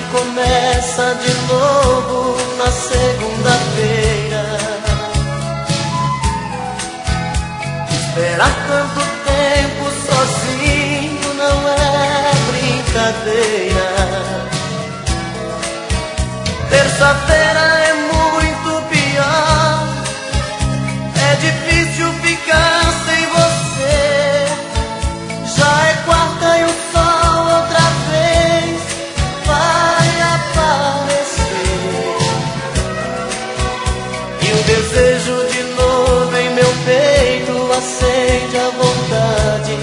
começa de novo na segunda-feira. Esperar tanto tempo sozinho não é brincadeira. Terça-feira é muito pior, é difícil ficar sem você. Já é quarta e o sol outra vez vai aparecer. E o desejo de novo em meu peito acende a vontade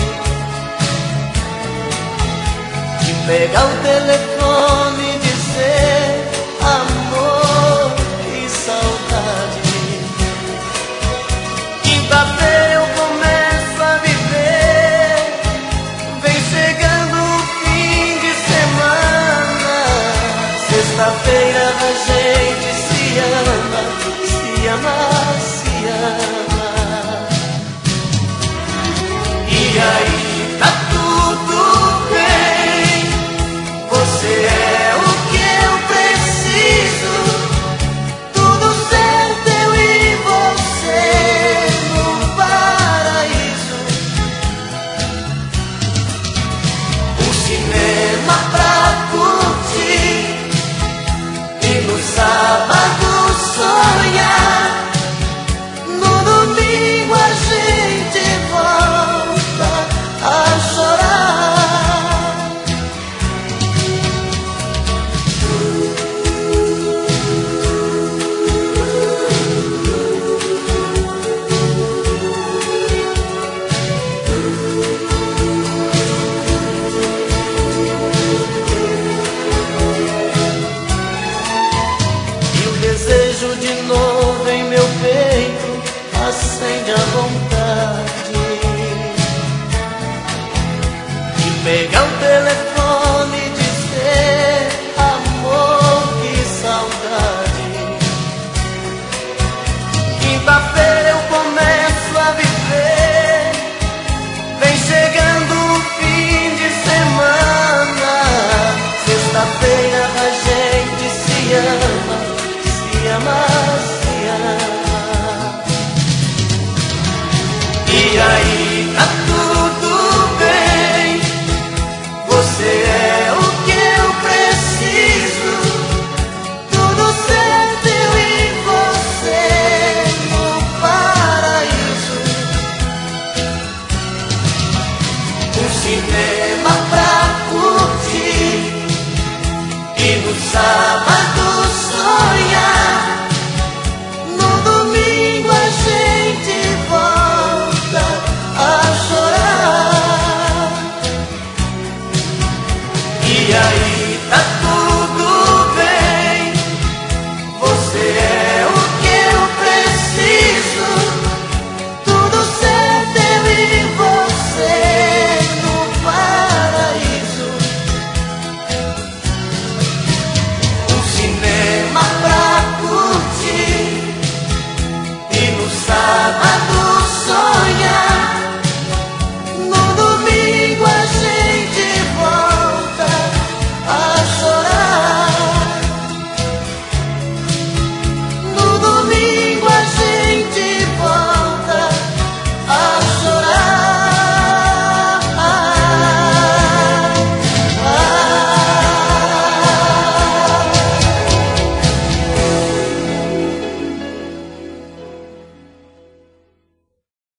de pegar o telefone e dizer amor e saudade. Quinta-feira eu começo a viver, vem chegando o fim de semana. Sexta-feira a gente se ama, se ama, se ama. E aí tá tudo bem, você é o que eu preciso. Tudo certo, eu e você no paraíso. Um cinema pra curtir e no sábado sonhar. No domingo a gente volta a chorar. E o desejo de novo em meu peito acende a vontade de pegar o telefone e dizer amor, que saudade. Quinta-feira eu começo a viver, vem chegando o fim de semana. Sexta-feira a gente se ama, se ama, se ama. E aí tá tudo bem, você é o que eu preciso. Tudo certo, eu e você no paraíso. Um cinema pra curtir e no sábado